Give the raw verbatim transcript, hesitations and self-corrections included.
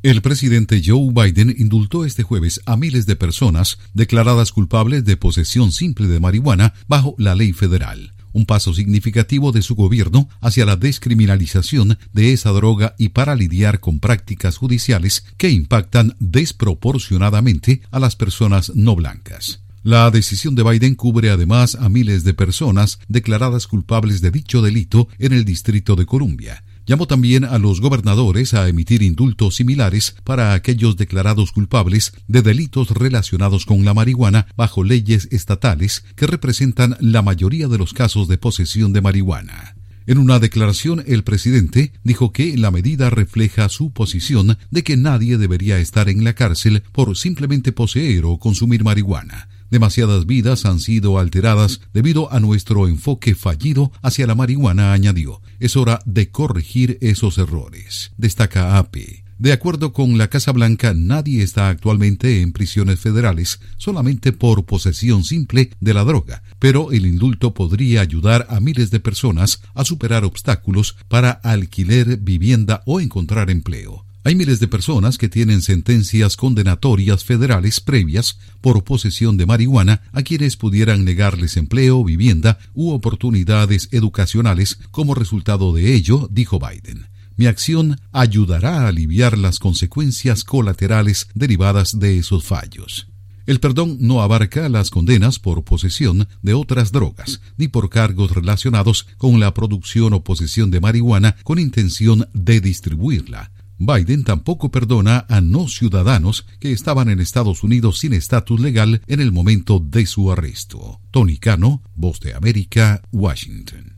El presidente Joe Biden indultó este jueves a miles de personas declaradas culpables de posesión simple de marihuana bajo la ley federal, un paso significativo de su gobierno hacia la descriminalización de esa droga y para lidiar con prácticas judiciales que impactan desproporcionadamente a las personas no blancas. La decisión de Biden cubre además a miles de personas declaradas culpables de dicho delito en el Distrito de Columbia. Llamó también a los gobernadores a emitir indultos similares para aquellos declarados culpables de delitos relacionados con la marihuana bajo leyes estatales que representan la mayoría de los casos de posesión de marihuana. En una declaración, el presidente dijo que la medida refleja su posición de que nadie debería estar en la cárcel por simplemente poseer o consumir marihuana. Demasiadas vidas han sido alteradas debido a nuestro enfoque fallido hacia la marihuana, añadió. Es hora de corregir esos errores, destaca A P. De acuerdo con la Casa Blanca, nadie está actualmente en prisiones federales solamente por posesión simple de la droga, pero el indulto podría ayudar a miles de personas a superar obstáculos para alquiler, vivienda o encontrar empleo. Hay miles de personas que tienen sentencias condenatorias federales previas por posesión de marihuana a quienes pudieran negarles empleo, vivienda u oportunidades educacionales como resultado de ello, dijo Biden. Mi acción ayudará a aliviar las consecuencias colaterales derivadas de esos fallos. El perdón no abarca las condenas por posesión de otras drogas, ni por cargos relacionados con la producción o posesión de marihuana con intención de distribuirla. Biden tampoco perdona a no ciudadanos que estaban en Estados Unidos sin estatus legal en el momento de su arresto. Tony Cano, Voz de América, Washington.